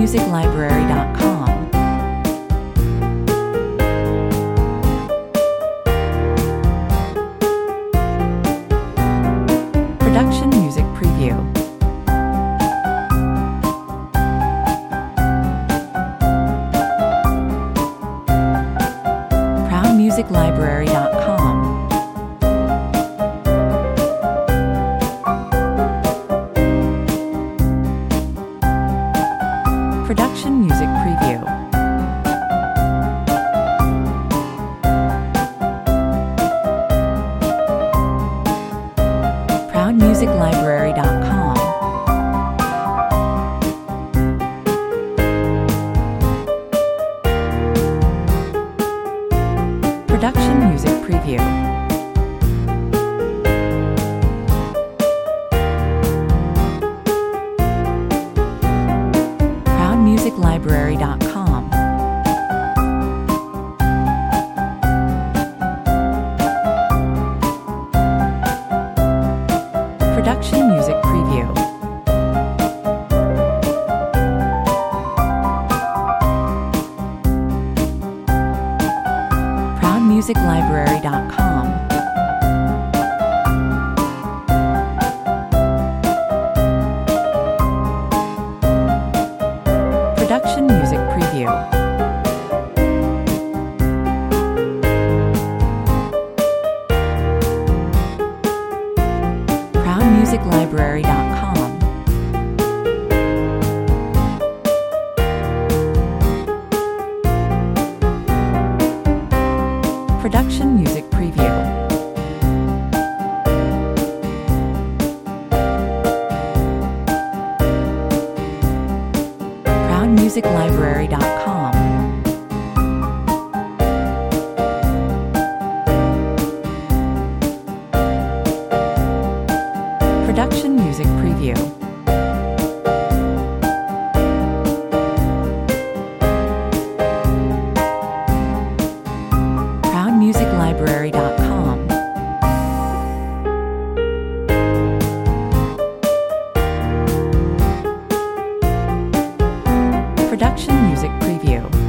ProudMusicLibrary.com. Production Music Preview. ProudMusicLibrary.com. Production Music Preview. ProudMusicLibrary.com. Production Music Preview. ProudMusicLibrary.com. Production Music Preview. ProudMusicLibrary.com. Production Music Preview. ProudMusicLibrary.com. Production Music Preview. ProudMusicLibrary.com. Production Music Preview. ProudMusicLibrary.com. Production Music Preview.